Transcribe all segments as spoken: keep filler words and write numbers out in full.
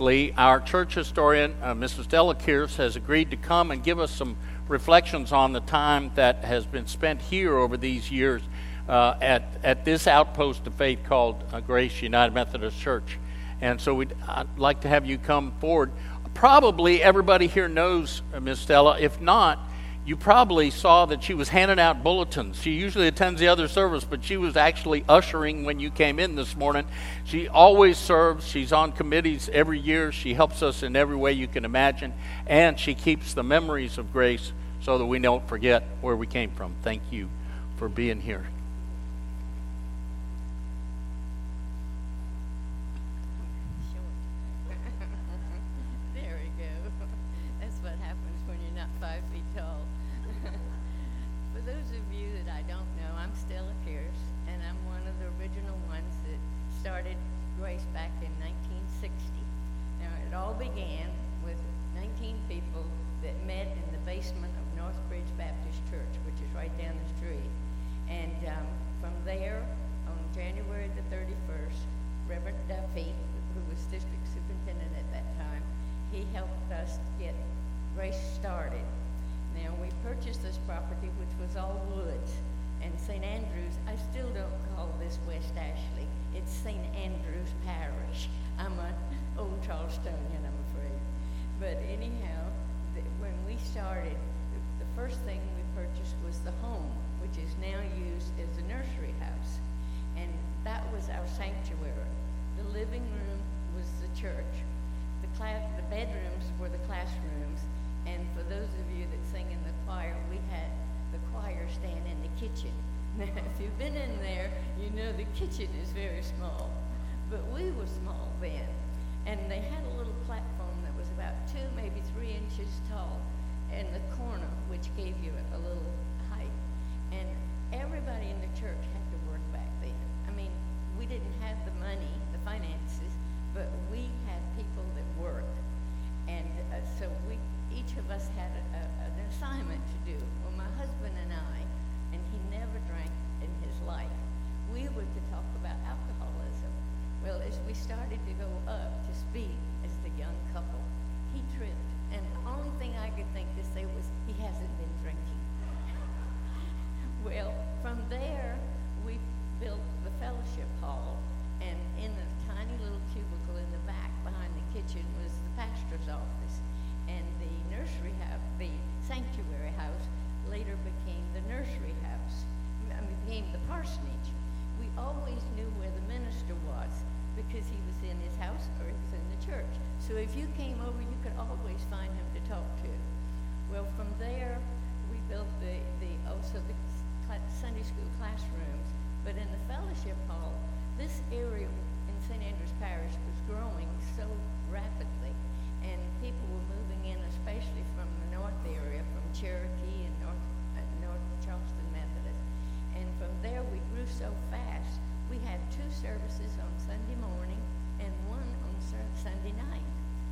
graciously, our church historian, uh, Missus Della Kearse, has agreed to come and give us some reflections on the time that has been spent here over these years uh, at, at this outpost of faith called uh, Grace United Methodist Church. And so we'd I'd like to have you come forward. Probably everybody here knows uh, Miss Stella. If not, you probably saw that she was handing out bulletins. She usually attends the other service, but she was actually ushering when you came in this morning. She always serves. She's on committees every year. She helps us in every way you can imagine, and she keeps the memories of Grace so that we don't forget where we came from. Thank you for being here. Started Grace back in nineteen sixty. Now, it all began with nineteen people that met in the basement of Northbridge Baptist Church, which is right down the street. And um, from there, on January the thirty-first, Reverend Duffy, who was district superintendent at that time, he helped us get Grace started. Now, we purchased this property, which was all woods. And Saint Andrews, I still don't call this West Ashley. It's Saint Andrews Parish. I'm an old Charlestonian, I'm afraid. But anyhow, the, when we started, the, the first thing we purchased was the home, which is now used as a nursery house. And that was our sanctuary. The living room was the church. The, class, the bedrooms were the classrooms. And for those of you that sing in the choir, we had the choir stand in the kitchen. Now, if you've been in there, you know the kitchen is very small. But we were small then. And they had a little platform that was about two, maybe three inches tall in the corner, which gave you a little height. And everybody in the church had to work back then. I mean, we didn't have the money, the finances, but we had people that worked. And uh, so we, each of us had a, a, an assignment to do. Well, my husband and I, and he never drank in his life, we were to talk about alcoholism. Well, as we started to go up to speak as the young couple, he tripped. And the only thing I could think to say was, he hasn't been drinking. Well, from there, we built the fellowship hall, and in the tiny little cubicle in the back behind the kitchen was the pastor's office. And the nursery house, the sanctuary house, later became the nursery house, I mean, became the parsonage. We always knew where the minister was because he was in his house or he was in the church. So if you came over, you could always find him to talk to. Well, from there, we built the, the also the Sunday school classrooms, but in the fellowship hall, this area in Saint Andrews Parish was growing so rapidly, and people were moving in, especially from the north area, from Cherokee and North, uh, North Charleston Methodist. And from there, we grew so fast. We had two services on Sunday morning and one on Sunday night.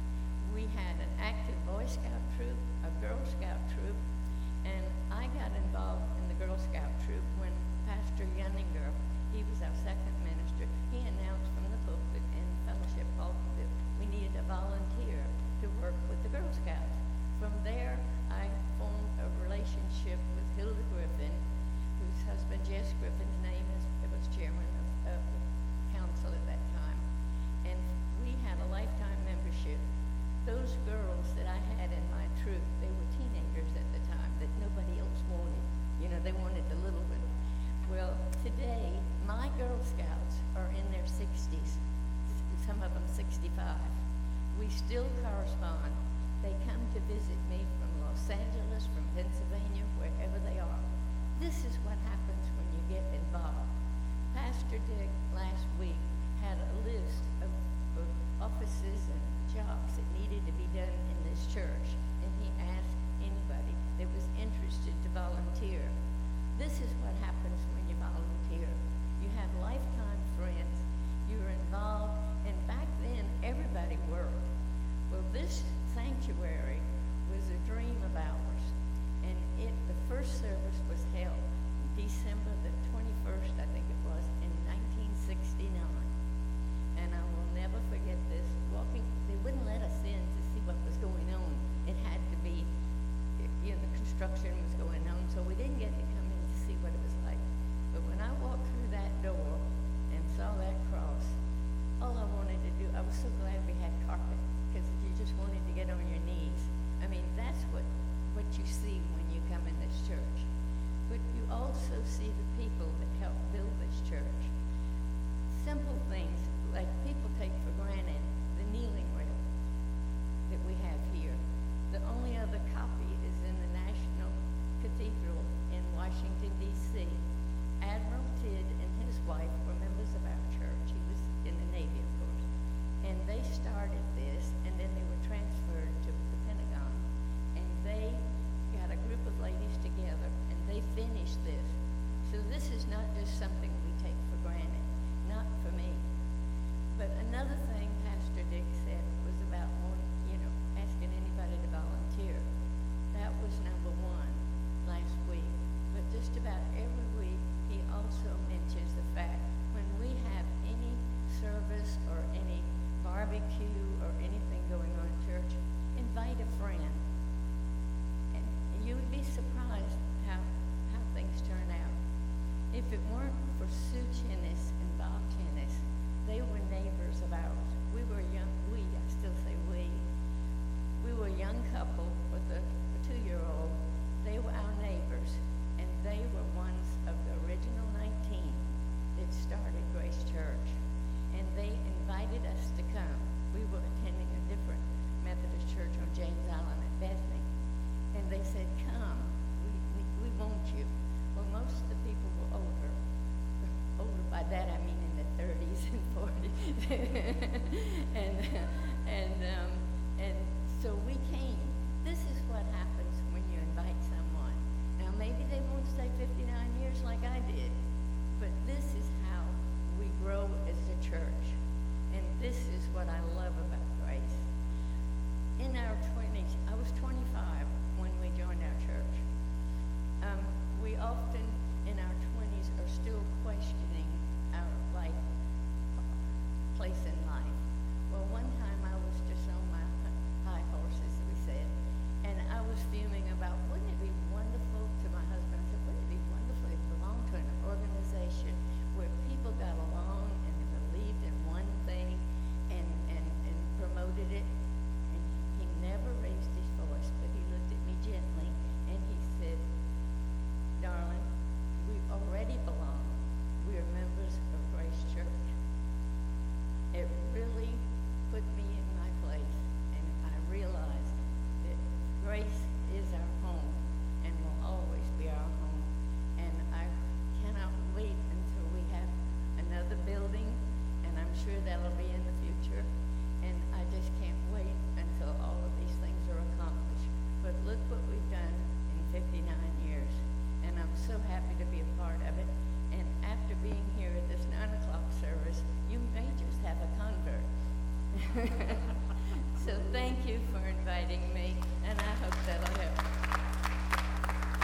We had an active Boy Scout troop, a Girl Scout troop, and I got involved in the Girl Scout troop when Pastor Yunninger, he was our second minister, he announced from the pulpit in fellowship hall that we needed a volunteer to work with the Girl Scouts. From there, I formed a relationship with Hilda Griffin, whose husband, Jess Griffin's name is, was chairman of, of the council at that time. And we had a lifetime membership. Those girls that I had in my troop, they were teenagers at the time that nobody else wanted. You know, they wanted the little one. Well, today, my Girl Scouts are in their sixties, some of them sixty-five. We still correspond. They come to visit me from Los Angeles, from Pennsylvania, wherever they are. This is what happens when you get involved. Pastor Dick last week had a list of, of offices and jobs that needed to be done in this church, and he asked anybody that was interested to volunteer. This is what happens when you volunteer. You have lifetime friends, you're involved, and back then everybody worked. Well, this sanctuary was a dream of ours, and it the first service was held December the twenty-first, I think it was, in nineteen sixty-nine. And I will never forget this. Walking, they wouldn't construction was going on, so we didn't get to come in to see what it was like. But when I walked through that door and saw that cross, all I wanted to do, I was so glad we had carpet, because you just wanted to get on your knees. I mean, that's what, what you see when you come in this church. But you also see the people that helped build this church. Simple things, like people take for granted the kneeling rail that we have here. The only other copy is in the National Cathedral in Washington, D C Admiral Tidd and his wife were members of our church. He was in the Navy, of course. And they started this, and then they were transferred to the Pentagon. And they got a group of ladies together, and they finished this. So this is not just something we take for granted, not for me. But another thing Pastor Dick said was about, you know, asking anybody to volunteer. That was number one last week. But just about every week, he also mentions the fact when we have any service or any barbecue or anything going on in church, invite a friend. And you would be surprised how, how things turn out. If it weren't for Sue Chinnis and Bob Chinnis, they were neighbors of ours. We were young, we, I still say we, we were a young couple with a, a two-year-old. They were our neighbors, and they were ones of the original nineteen that started Grace Church. And they invited us to come. We were attending a different Methodist church on James Island at Bethany. And they said, come, we, we, we want you. Well, most of the people were older. Older by that I mean in the thirties and forties. and and um, and so we came. This is what happens when you invite someone. Now maybe they won't stay fifty-nine years like I did, but this is how we grow as a church. And this is what I love about Grace. In our twenties, I was twenty-five when we joined our church. Um, we often, in our twenties, are still questioning our life, place in life. Well, one time I was just on my high horse, as we said, and I was fuming about, wouldn't it be wonderful, to my husband, I said, wouldn't it be wonderful to belong to an organization where people got along and believed in one thing and, and, and promoted it? And he never raised his voice, but he looked at me gently and he said, darling, we already belong. We are members of Grace Church. It really put me in my place, and I realized that Grace is our home and will always be our home. And I cannot wait until we have another building, and I'm sure that'll be in the future. And I just can't wait until all of these things are accomplished. But look what we've done in fifty-nine years, and I'm so happy to be a part of it. And after being here at this nine o'clock service, you may just have a convert. So thank you for inviting me, and I hope that'll help.